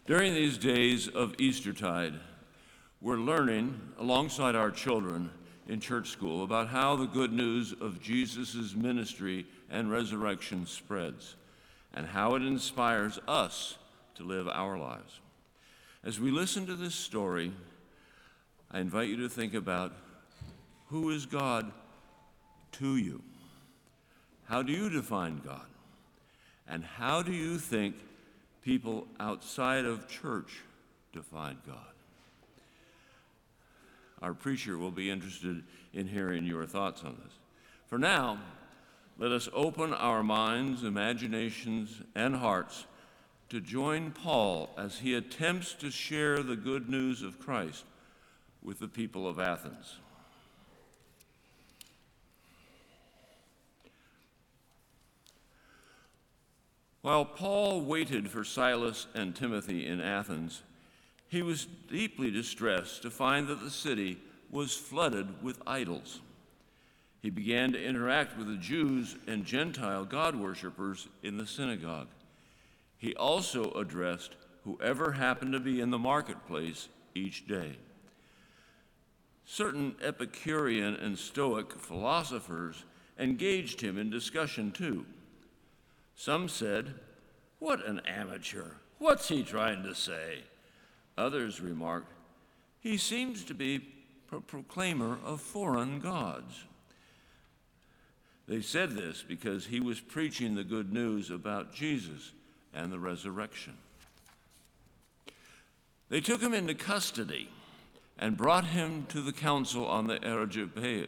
During these days of Eastertide, we're learning, alongside our children in church school, about how the good news of Jesus' ministry and resurrection spreads, and how it inspires us to live our lives. As we listen to this story, I invite you to think about, who is God to you? How do you define God? And how do you think people outside of church define God? Our preacher will be interested in hearing your thoughts on this. For now, let us open our minds, imaginations, and hearts to join Paul as he attempts to share the good news of Christ with the people of Athens. While Paul waited for Silas and Timothy in Athens, he was deeply distressed to find that the city was flooded with idols. He began to interact with the Jews and Gentile God worshippers in the synagogue. He also addressed whoever happened to be in the marketplace each day. Certain Epicurean and Stoic philosophers engaged him in discussion too. Some said, "What an amateur! What's he trying to say?" Others remarked, "He seems to be a proclaimer of foreign gods." They said this because he was preaching the good news about Jesus and the resurrection. They took him into custody and brought him to the council on the Areopagus.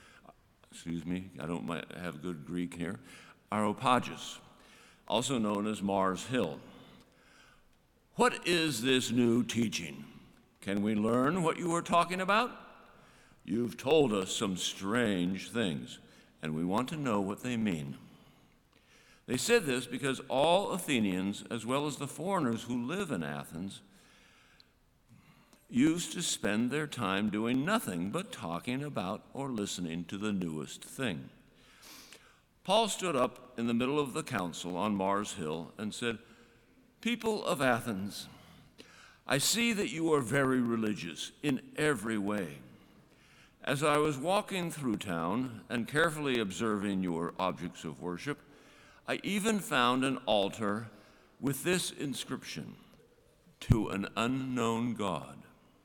I don't have good Greek here. Areopagus, also known as Mars Hill. "What is this new teaching? Can we learn what you are talking about? You've told us some strange things, and we want to know what they mean." They said this because all Athenians, as well as the foreigners who live in Athens, used to spend their time doing nothing but talking about or listening to the newest thing. Paul stood up in the middle of the council on Mars Hill and said, "People of Athens, I see that you are very religious in every way. As I was walking through town and carefully observing your objects of worship, I even found an altar with this inscription, 'To an unknown God.'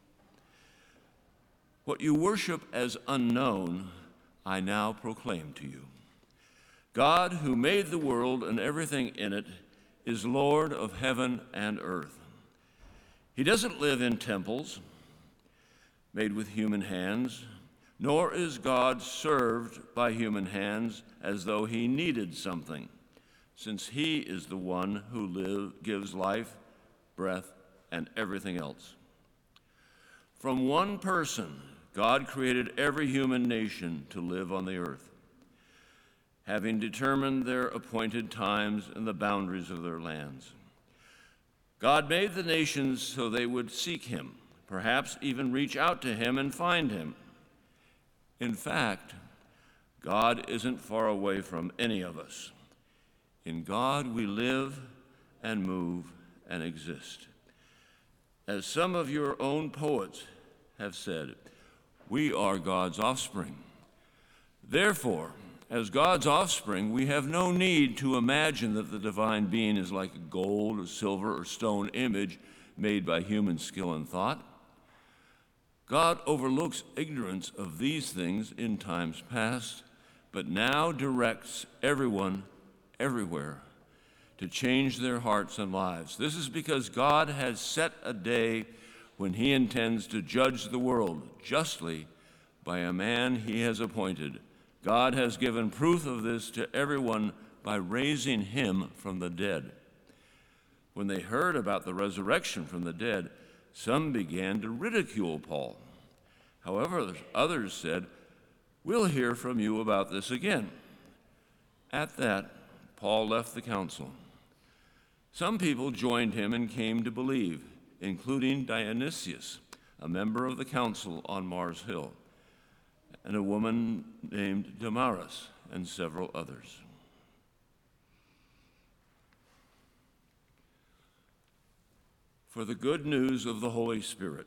What you worship as unknown, I now proclaim to you. God, who made the world and everything in it, is Lord of heaven and earth. He doesn't live in temples made with human hands, nor is God served by human hands as though he needed something, since he is the one who gives life, breath, and everything else. From one person, God created every human nation to live on the earth, having determined their appointed times and the boundaries of their lands. God made the nations so they would seek him, perhaps even reach out to him and find him. In fact, God isn't far away from any of us. In God we live and move and exist. As some of your own poets have said, we are God's offspring. Therefore, as God's offspring, we have no need to imagine that the divine being is like a gold or silver or stone image made by human skill and thought. God overlooks ignorance of these things in times past, but now directs everyone, everywhere, to change their hearts and lives. This is because God has set a day when he intends to judge the world justly by a man he has appointed. God has given proof of this to everyone by raising him from the dead. When they heard about the resurrection from the dead, some began to ridicule Paul. However, others said, "We'll hear from you about this again." At that, Paul left the council. Some people joined him and came to believe, including Dionysius, a member of the council on Mars Hill, and a woman named Damaris, and several others. for the good news of the Holy Spirit.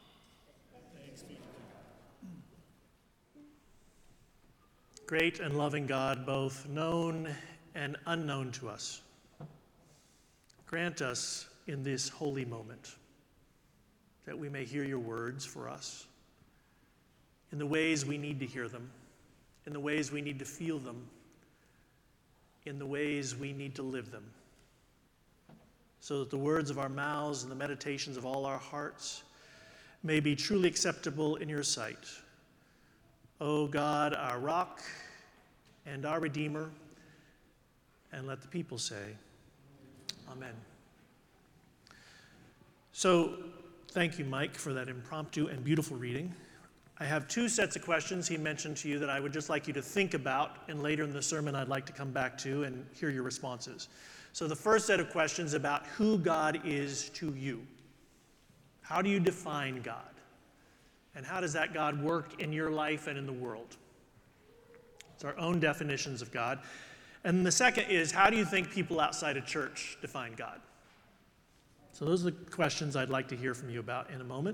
Great and loving God, both known and unknown to us, grant us in this holy moment that we may hear your words for us in the ways we need to hear them, in the ways we need to feel them, in the ways we need to live them, so that the words of our mouths and the meditations of all our hearts may be truly acceptable in your sight. O God, our rock and our Redeemer, and let the people say, Amen. So, thank you, Mike, for that impromptu and beautiful reading. I have two sets of questions he mentioned to you that I would just like you to think about, and later in the sermon I'd like to come back to and hear your responses. So the first set of questions about who God is to you. How do you define God? And how does that God work in your life and in the world? It's our own definitions of God. And the second is, how do you think people outside of church define God? So those are the questions I'd like to hear from you about in a moment.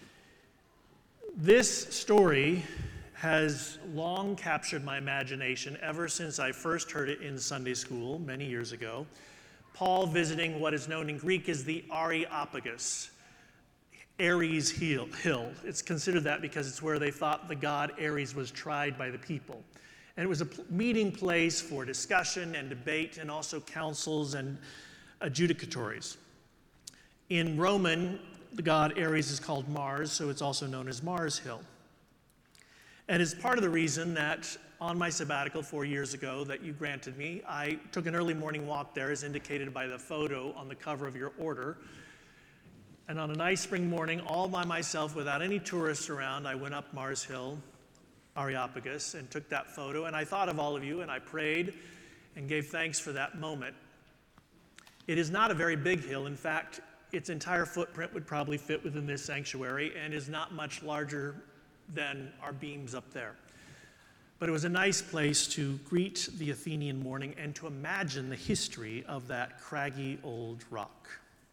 This story has long captured my imagination ever since I first heard it in Sunday school many years ago. Paul visiting what is known in Greek as the Areopagus, Ares Hill. It's considered that because it's where they thought the god Ares was tried by the people. And it was a meeting place for discussion and debate and also councils and adjudicatories. In Roman, the god Ares is called Mars, so it's also known as Mars Hill. And it's part of the reason that on my sabbatical 4 years ago that you granted me, I took an early morning walk there as indicated by the photo on the cover of your order. And on a nice spring morning, all by myself without any tourists around, I went up Mars Hill, Areopagus, and took that photo. And I thought of all of you, and I prayed and gave thanks for that moment. It is not a very big hill. In fact, its entire footprint would probably fit within this sanctuary and is not much larger than our beams up there. But it was a nice place to greet the Athenian morning and to imagine the history of that craggy old rock.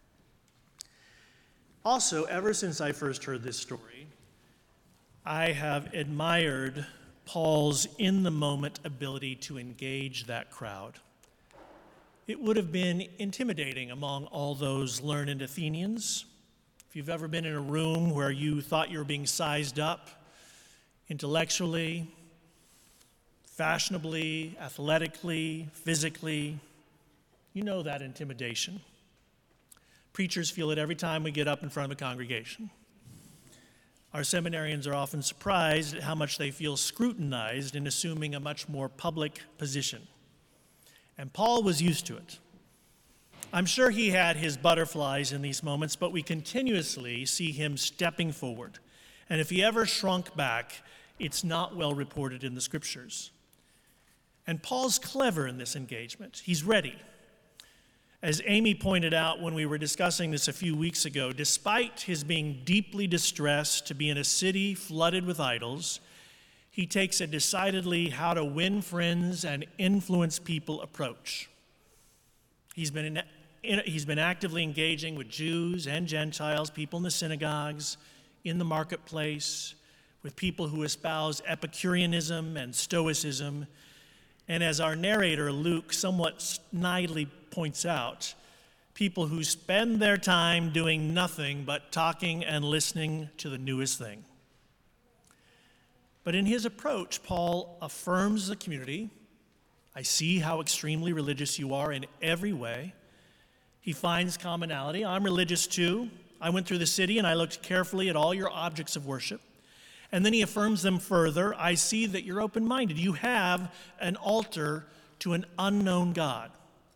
Also, ever since I first heard this story, I have admired Paul's in-the-moment ability to engage that crowd. It would have been intimidating among all those learned Athenians. If you've ever been in a room where you thought you were being sized up intellectually, fashionably, athletically, physically, you know that intimidation. Preachers feel it every time we get up in front of a congregation. Our seminarians are often surprised at how much they feel scrutinized in assuming a much more public position. And Paul was used to it. I'm sure he had his butterflies in these moments, but we continuously see him stepping forward. And if he ever shrunk back, it's not well reported in the scriptures. And Paul's clever in this engagement. He's ready. As Amy pointed out when we were discussing this a few weeks ago, despite his being deeply distressed to be in a city flooded with idols, he takes a decidedly how to win friends and influence people approach. He's been actively engaging with Jews and Gentiles, people in the synagogues, in the marketplace, with people who espouse Epicureanism and Stoicism. And as our narrator, Luke, somewhat snidely points out, people who spend their time doing nothing but talking and listening to the newest thing. But in his approach, Paul affirms the community. I see how extremely religious you are in every way. He finds commonality. I'm religious too. I went through the city and I looked carefully at all your objects of worship. And then he affirms them further. I see that you're open-minded. You have an altar to an unknown God.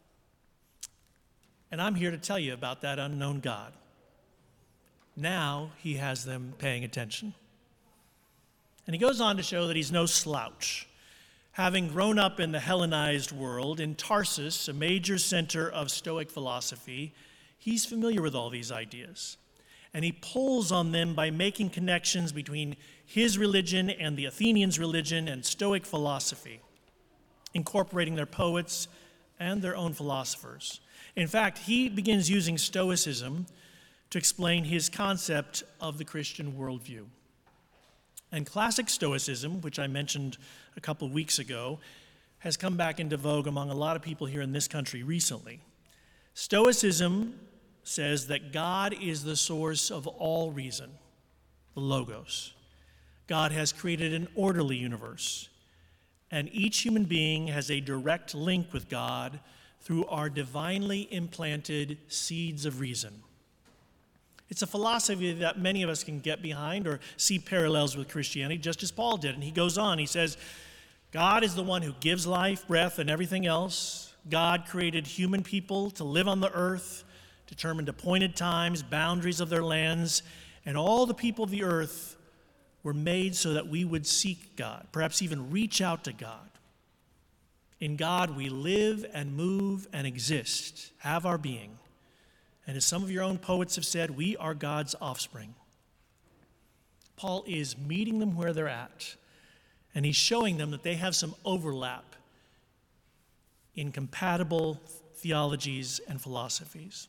And I'm here to tell you about that unknown God. Now he has them paying attention. And he goes on to show that he's no slouch. Having grown up in the Hellenized world, in Tarsus, a major center of Stoic philosophy, he's familiar with all these ideas. And he pulls on them by making connections between his religion and the Athenians' religion and Stoic philosophy, incorporating their poets and their own philosophers. In fact, he begins using Stoicism to explain his concept of the Christian worldview. And classic Stoicism, which I mentioned a couple of weeks ago, has come back into vogue among a lot of people here in this country recently. Stoicism says that God is the source of all reason, the Logos. God has created an orderly universe, and each human being has a direct link with God through our divinely implanted seeds of reason. It's a philosophy that many of us can get behind or see parallels with Christianity, just as Paul did. And he goes on, he says, God is the one who gives life, breath, and everything else. God created human people to live on the earth, determined appointed times, boundaries of their lands, and all the people of the earth were made so that we would seek God, perhaps even reach out to God. In God, we live and move and exist, have our being. And as some of your own poets have said, we are God's offspring. Paul is meeting them where they're at, and he's showing them that they have some overlap in compatible theologies and philosophies.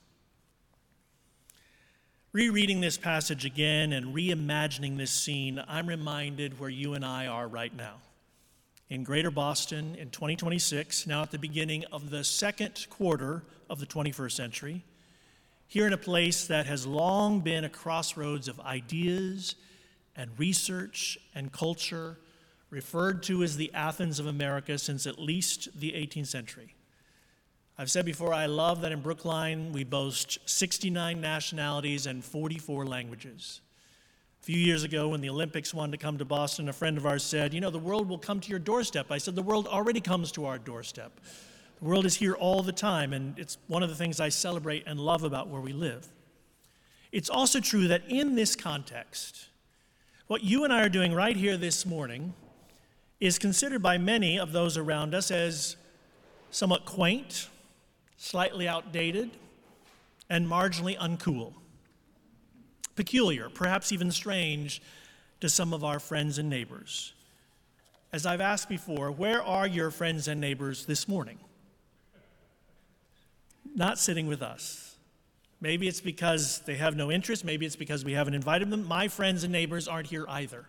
Rereading this passage again and reimagining this scene, I'm reminded where you and I are right now. In Greater Boston in 2026, now at the beginning of the second quarter of the 21st century, here in a place that has long been a crossroads of ideas and research and culture, referred to as the Athens of America since at least the 18th century. I've said before, I love that in Brookline we boast 69 nationalities and 44 languages. A few years ago when the Olympics wanted to come to Boston, a friend of ours said, the world will come to your doorstep. I said, the world already comes to our doorstep. The world is here all the time, and it's one of the things I celebrate and love about where we live. It's also true that in this context, what you and I are doing right here this morning is considered by many of those around us as somewhat quaint, slightly outdated, and marginally uncool. Peculiar, perhaps even strange to some of our friends and neighbors. As I've asked before, where are your friends and neighbors this morning? Not sitting with us. Maybe it's because they have no interest. Maybe it's because we haven't invited them. My friends and neighbors aren't here either.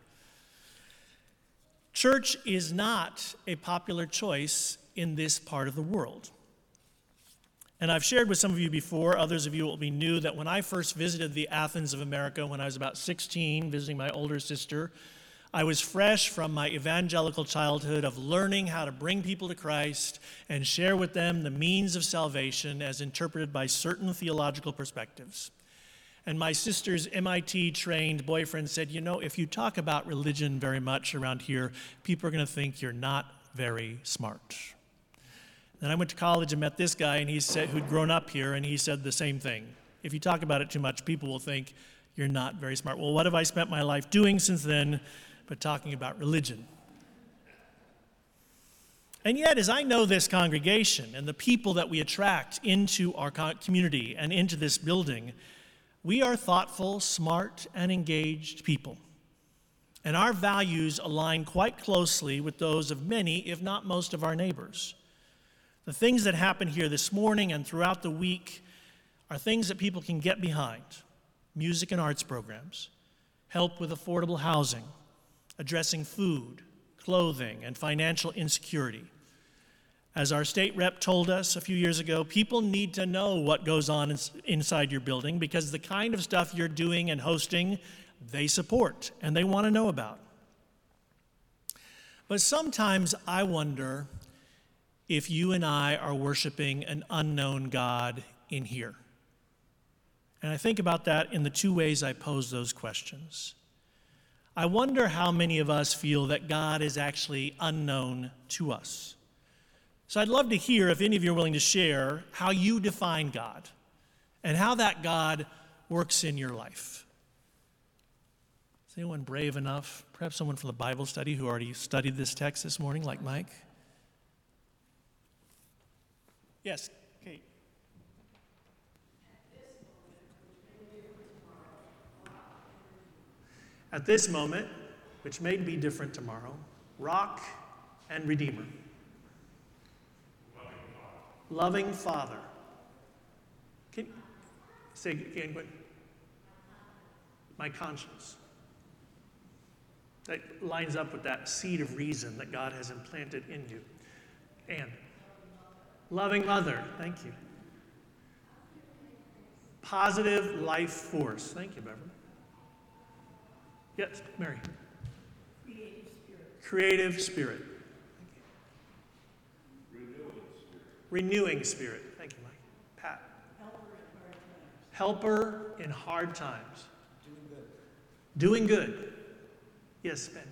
Church is not a popular choice in this part of the world. And I've shared with some of you before, others of you will be new, that when I first visited the Athens of America when I was about 16, visiting my older sister, I was fresh from my evangelical childhood of learning how to bring people to Christ and share with them the means of salvation as interpreted by certain theological perspectives. And my sister's MIT-trained boyfriend said, if you talk about religion very much around here, people are going to think you're not very smart. Then I went to college and met this guy, and he said, who'd grown up here, and he said the same thing. If you talk about it too much, people will think you're not very smart. Well, what have I spent my life doing since then but talking about religion? And yet, as I know this congregation and the people that we attract into our community and into this building, we are thoughtful, smart, and engaged people. And our values align quite closely with those of many, if not most, of our neighbors. The things that happen here this morning and throughout the week are things that people can get behind. Music and arts programs, help with affordable housing, addressing food, clothing, and financial insecurity. As our state rep told us a few years ago, people need to know what goes on inside your building because the kind of stuff you're doing and hosting, they support and they want to know about. But sometimes I wonder if you and I are worshiping an unknown God in here. And I think about that in the two ways I pose those questions. I wonder how many of us feel that God is actually unknown to us. So I'd love to hear, if any of you are willing to share, how you define God and how that God works in your life. Is anyone brave enough? Perhaps someone from the Bible study who already studied this text this morning, like Mike? Yes, Kate. At this moment, which may be different tomorrow, rock and redeemer. Loving Father. Can say again, my conscience. That lines up with that seed of reason that God has implanted in you. And loving mother, thank you. Positive life force. Thank you, Beverly. Yes, Mary. Creative spirit. Renewing spirit. Thank you, Mike. Pat. Helper in hard times. Doing good. Yes, Ben.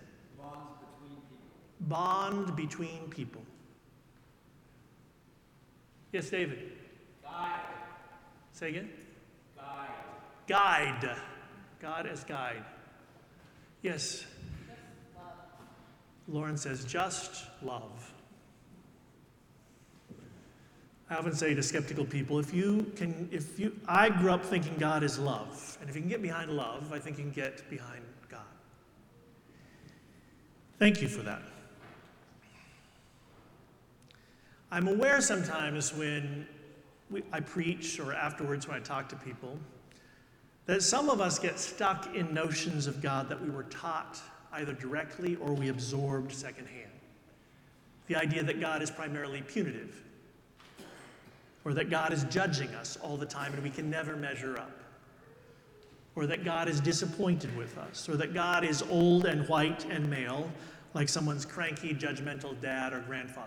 Bond between people. Yes, David. Guide. Say again. Guide. Guide. God as guide. Yes. Lauren says, just love. I often say to skeptical people, I grew up thinking God is love. And if you can get behind love, I think you can get behind God. Thank you for that. I'm aware sometimes when I preach or afterwards when I talk to people that some of us get stuck in notions of God that we were taught either directly or we absorbed secondhand. The idea that God is primarily punitive, or that God is judging us all the time and we can never measure up, or that God is disappointed with us, or that God is old and white and male, like someone's cranky, judgmental dad or grandfather.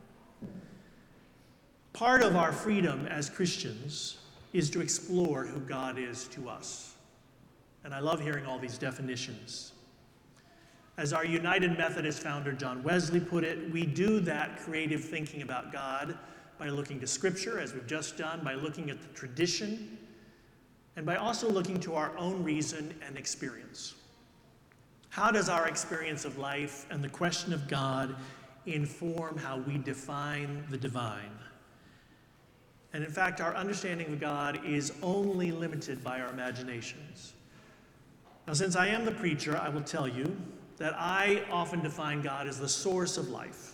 Part of our freedom as Christians is to explore who God is to us. And I love hearing all these definitions. As our United Methodist founder John Wesley put it, we do that creative thinking about God by looking to Scripture, as we've just done, by looking at the tradition, and by also looking to our own reason and experience. How does our experience of life and the question of God inform how we define the divine? And in fact, our understanding of God is only limited by our imaginations. Now, since I am the preacher, I will tell you that I often define God as the source of life.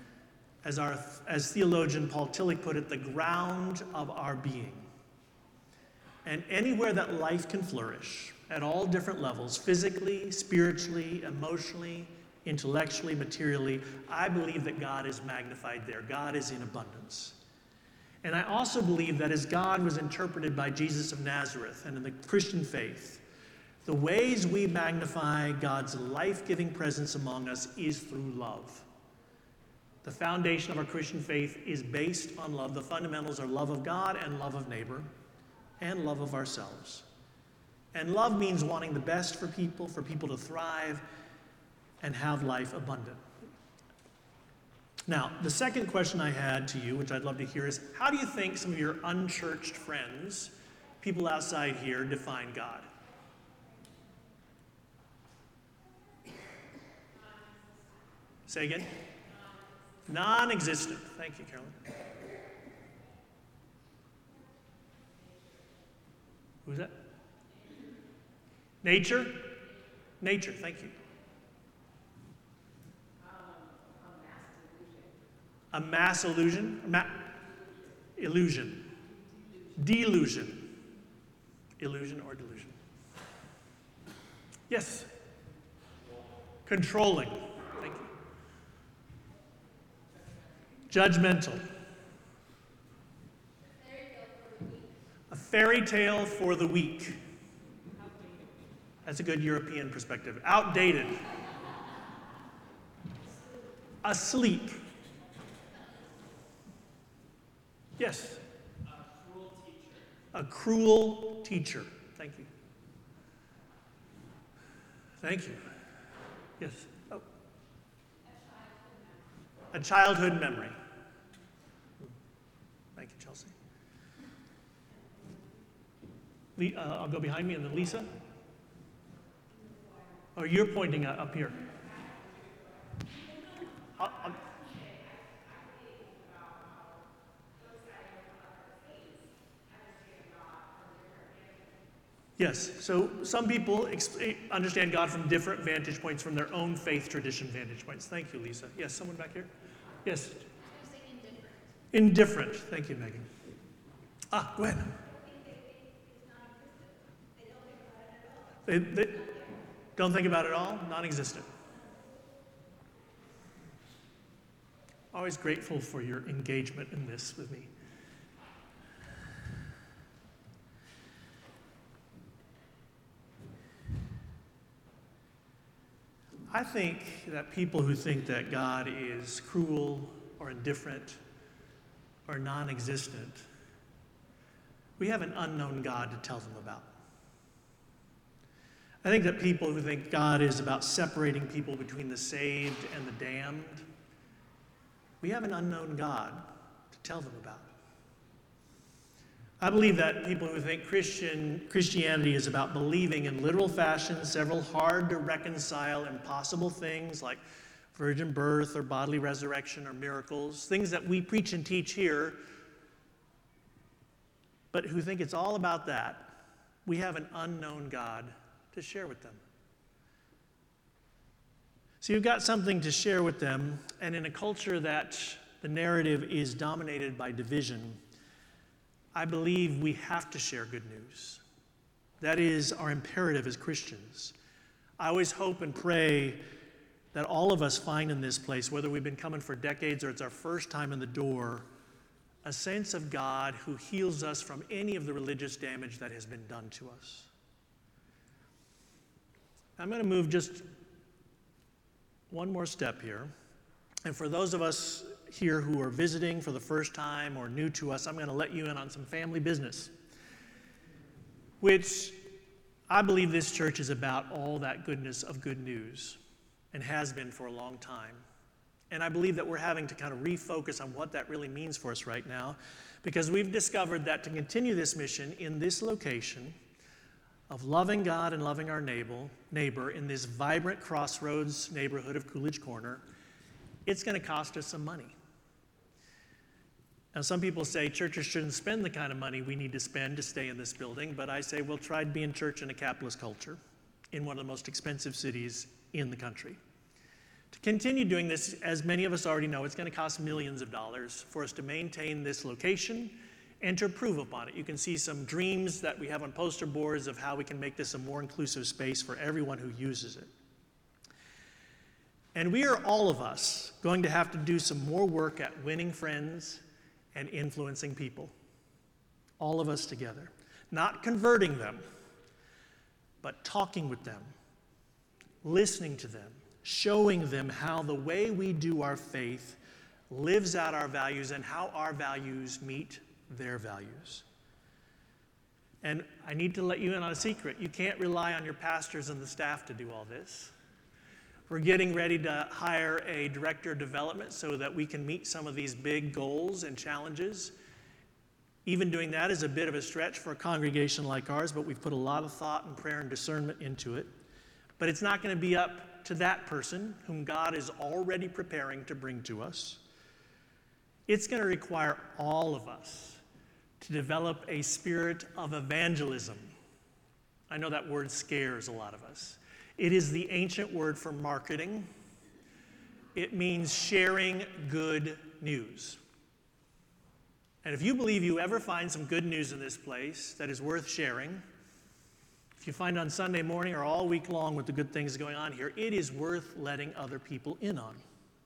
As theologian Paul Tillich put it, the ground of our being. And anywhere that life can flourish, at all different levels, physically, spiritually, emotionally, intellectually, materially, I believe that God is magnified there. God is in abundance. And I also believe that as God was interpreted by Jesus of Nazareth and in the Christian faith, the ways we magnify God's life-giving presence among us is through love. The foundation of our Christian faith is based on love. The fundamentals are love of God and love of neighbor and love of ourselves. And love means wanting the best for people to thrive and have life abundant. Now, the second question I had to you, which I'd love to hear, is how do you think some of your unchurched friends, people outside here, define God? Say again? Non-existent. Thank you, Carolyn. Who's that? Nature? Nature, thank you. A mass illusion? Illusion. Delusion. Illusion or delusion. Yes. Controlling. Thank you. Judgmental. A fairy tale for the weak. That's a good European perspective. Outdated. Asleep. Yes. A cruel teacher. A cruel teacher. Thank you. Thank you. Yes. Oh. A childhood memory. Thank you, Chelsea. I'll go behind me and then Lisa. Oh, you're pointing up here. Yes, so some people understand God from different vantage points, from their own faith tradition vantage points. Thank you, Lisa. Yes, someone back here? Yes. Indifferent. Thank you, Megan. Go ahead. They don't think about it at all? Non-existent. Always grateful for your engagement in this with me. I think that people who think that God is cruel or indifferent or non-existent, we have an unknown God to tell them about. I think that people who think God is about separating people between the saved and the damned, we have an unknown God to tell them about. I believe that people who think Christianity is about believing in literal fashion several hard to reconcile impossible things like virgin birth or bodily resurrection or miracles, things that we preach and teach here, but who think it's all about that, we have an unknown God to share with them. So you've got something to share with them, and in a culture that the narrative is dominated by division, I believe we have to share good news. That is our imperative as Christians. I always hope and pray that all of us find in this place, whether we've been coming for decades or it's our first time in the door, a sense of God who heals us from any of the religious damage that has been done to us. I'm going to move just one more step here. And for those of us here who are visiting for the first time or new to us, I'm going to let you in on some family business, which I believe this church is about all that goodness of good news and has been for a long time. And I believe that we're having to kind of refocus on what that really means for us right now, because we've discovered that to continue this mission in this location of loving God and loving our neighbor in this vibrant crossroads neighborhood of Coolidge Corner, it's going to cost us some money. Now, some people say churches shouldn't spend the kind of money we need to spend to stay in this building, but I say we'll try to be in church in a capitalist culture in one of the most expensive cities in the country. To continue doing this, as many of us already know, it's going to cost millions of dollars for us to maintain this location and to improve upon it. You can see some dreams that we have on poster boards of how we can make this a more inclusive space for everyone who uses it. And we are, all of us, going to have to do some more work at winning friends and influencing people. All of us together. Not converting them, but talking with them, listening to them, showing them how the way we do our faith lives out our values and how our values meet their values. And I need to let you in on a secret. You can't rely on your pastors and the staff to do all this. We're getting ready to hire a director of development so that we can meet some of these big goals and challenges. Even doing that is a bit of a stretch for a congregation like ours, but we've put a lot of thought and prayer and discernment into it. But it's not going to be up to that person whom God is already preparing to bring to us. It's going to require all of us to develop a spirit of evangelism. I know that word scares a lot of us. It is the ancient word for marketing. It means sharing good news. And if you believe you ever find some good news in this place that is worth sharing, if you find on Sunday morning or all week long with the good things going on here, it is worth letting other people in on.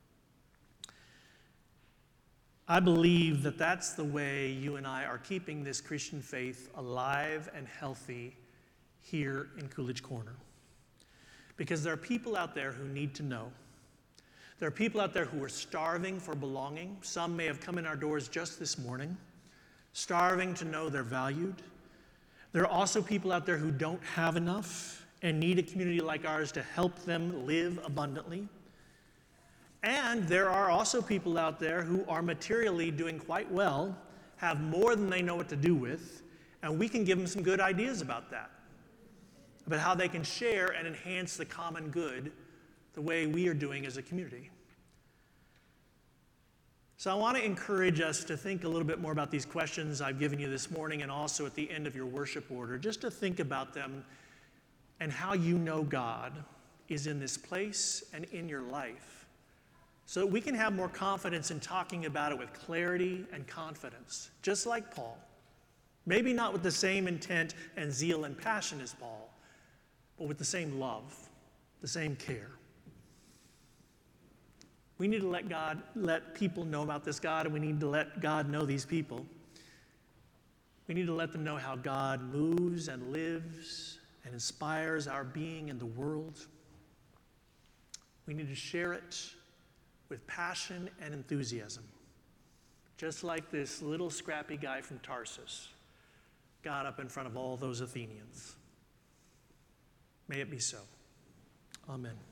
I believe that that's the way you and I are keeping this Christian faith alive and healthy here in Coolidge Corner. Because there are people out there who need to know. There are people out there who are starving for belonging. Some may have come in our doors just this morning, starving to know they're valued. There are also people out there who don't have enough and need a community like ours to help them live abundantly. And there are also people out there who are materially doing quite well, have more than they know what to do with, and we can give them some good ideas about that, about how they can share and enhance the common good the way we are doing as a community. So I want to encourage us to think a little bit more about these questions I've given you this morning and also at the end of your worship order, just to think about them and how you know God is in this place and in your life, so that we can have more confidence in talking about it with clarity and confidence, just like Paul. Maybe not with the same intent and zeal and passion as Paul, but with the same love, the same care. We need to let people know about this God, and we need to let God know these people. We need to let them know how God moves and lives and inspires our being in the world. We need to share it with passion and enthusiasm, just like this little scrappy guy from Tarsus got up in front of all those Athenians. May it be so. Amen.